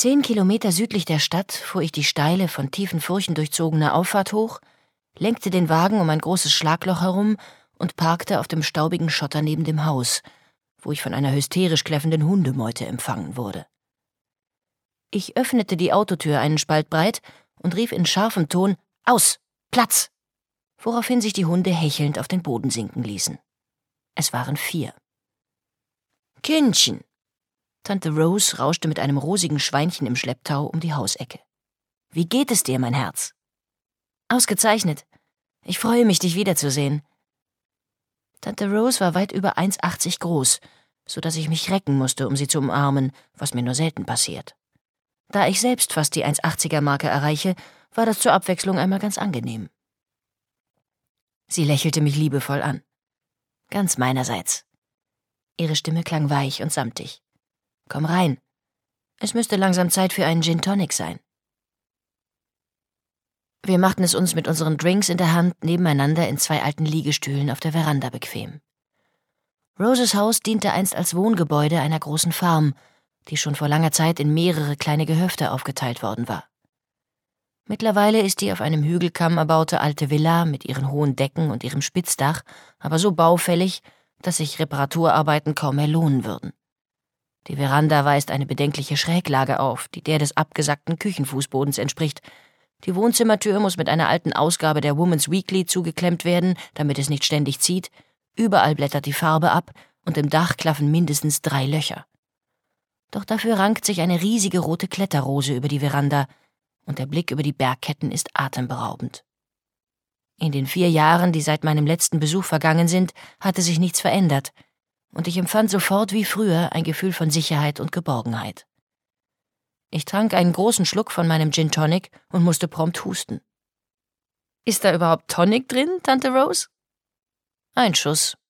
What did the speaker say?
10 Kilometer südlich der Stadt fuhr ich die steile, von tiefen Furchen durchzogene Auffahrt hoch, lenkte den Wagen um ein großes Schlagloch herum und parkte auf dem staubigen Schotter neben dem Haus, wo ich von einer hysterisch kläffenden Hundemeute empfangen wurde. Ich öffnete die Autotür einen Spalt breit und rief in scharfem Ton: »Aus! Platz!«, woraufhin sich die Hunde hechelnd auf den Boden sinken ließen. Es waren 4. »Kindchen!« Tante Rose rauschte mit einem rosigen Schweinchen im Schlepptau um die Hausecke. »Wie geht es dir, mein Herz?« »Ausgezeichnet. Ich freue mich, dich wiederzusehen.« Tante Rose war weit über 1,80 groß, so dass ich mich recken musste, um sie zu umarmen, was mir nur selten passiert. Da ich selbst fast die 1,80er-Marke erreiche, war das zur Abwechslung einmal ganz angenehm. Sie lächelte mich liebevoll an. »Ganz meinerseits.« Ihre Stimme klang weich und samtig. »Komm rein. Es müsste langsam Zeit für einen Gin Tonic sein.« Wir machten es uns mit unseren Drinks in der Hand nebeneinander in 2 alten Liegestühlen auf der Veranda bequem. Roses Haus diente einst als Wohngebäude einer großen Farm, die schon vor langer Zeit in mehrere kleine Gehöfte aufgeteilt worden war. Mittlerweile ist die auf einem Hügelkamm erbaute alte Villa mit ihren hohen Decken und ihrem Spitzdach aber so baufällig, dass sich Reparaturarbeiten kaum mehr lohnen würden. Die Veranda weist eine bedenkliche Schräglage auf, die der des abgesackten Küchenfußbodens entspricht. Die Wohnzimmertür muss mit einer alten Ausgabe der Woman's Weekly zugeklemmt werden, damit es nicht ständig zieht. Überall blättert die Farbe ab und im Dach klaffen mindestens 3 Löcher. Doch dafür rankt sich eine riesige rote Kletterrose über die Veranda und der Blick über die Bergketten ist atemberaubend. In den 4 Jahren, die seit meinem letzten Besuch vergangen sind, hatte sich nichts verändert und ich empfand sofort wie früher ein Gefühl von Sicherheit und Geborgenheit. Ich trank einen großen Schluck von meinem Gin Tonic und musste prompt husten. »Ist da überhaupt Tonic drin, Tante Rose?« »Ein Schuss.«